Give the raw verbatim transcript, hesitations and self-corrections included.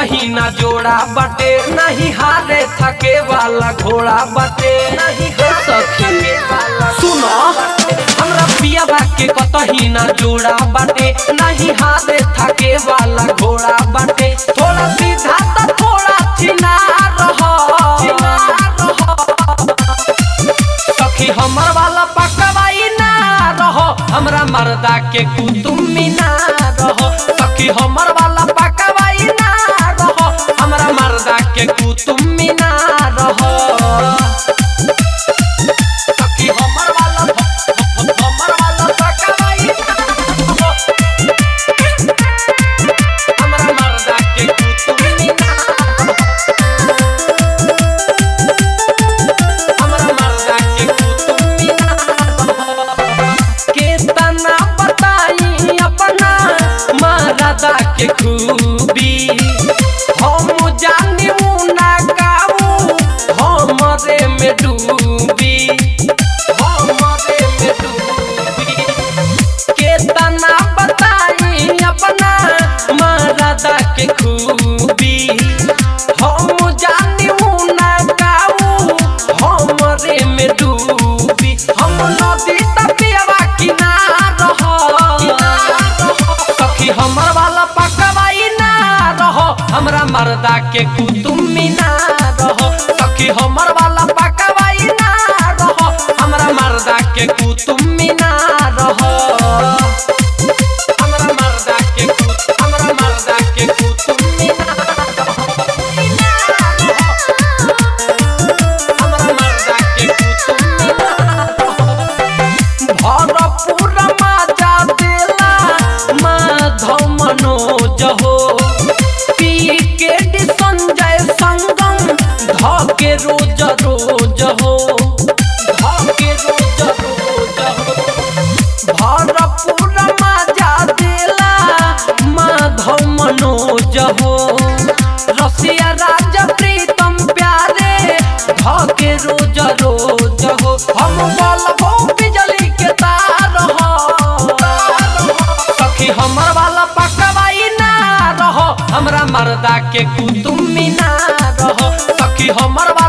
कतही ना जोड़ा बटे, नहीं हारे थके वाला घोड़ा बटे, नहीं सखी सुनो हमरा पियाबा के कतही ना जोड़ा बटे, नहीं हारे थके वाला घोड़ा बटे। थोड़ा सीधा तो थोड़ा चिना रहो, सखी हमर वाला पकवाई ना रहो, हमरा मर्दा के कुतुमी ना रहो। सखी हमर वाला पकवाई ना रहो, हमरा मर्दा के कुतुमी ना रहो। सखी हमर वाला हमर वाला पकवाई ना रहो, हमरा मर्दा के कुतुमी ना रहो, हमरा मर्दा के कुतुमी ना रहो। केतना बताई अपना मर्दा के खूबी, हम जानी ना गाऊ हमरे में डूबी, हमरे में डूबी। केतना बताई अपना मर्दा के खूबी, हम जानी ना गाऊ हमरे में डूबी। हम नदी तपियावा किनार रहो, सखी हमर वाला पकवाई ना रहो, हमरा मर्दा के कुतुमी ना रहो। सखी हमर वाला पकवाई ना रहो, हमरा मर्दा के कुतुमी ना रहो, हमरा मर्दा के कुत हमरा मर्दा के कुतुमी ना रहो, हमरा मर्दा के कुतुमी ना रहो। भरपूर मजा देला माधव मनोज हो, पी के डी संजय संगम धके रोज रोज हो, धके रोज रोज हो। भरपूर मजा देला माधव मनोज हो, रसिया राजा प्रीतम प्यारे धके रोज रोज हो। हम बोलबो बिजली के तार हो, सखी हमर वाला पकवाई ना रहो, हमरा मर्दा के कुतुमी ना रहो। सखी हमर